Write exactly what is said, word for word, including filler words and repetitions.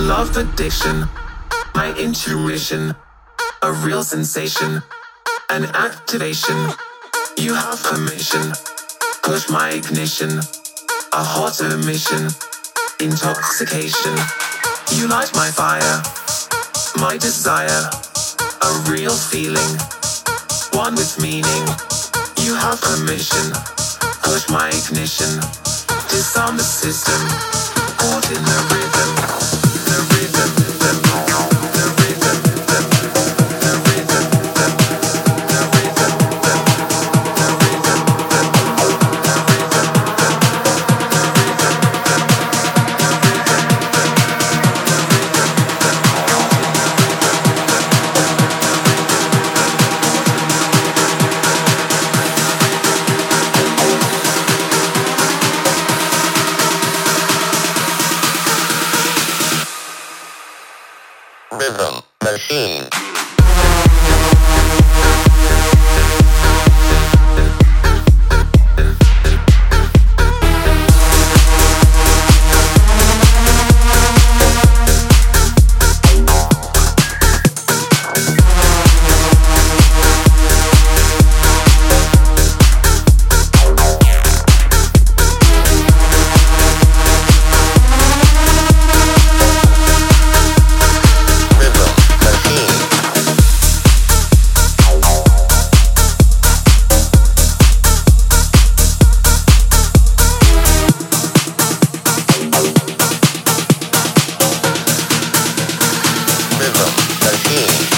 love addiction, my intuition, a real sensation, an activation. You have permission, push my ignition, a hot emission, intoxication. You light my fire, my desire, a real feeling, one with meaning. You have permission, push my ignition, disarm the system, caught in the rhythm, the rhythm, the rhythm, the rhythm, the rhythm, the rhythm, the rhythm, the Rhythm Machine. Machine.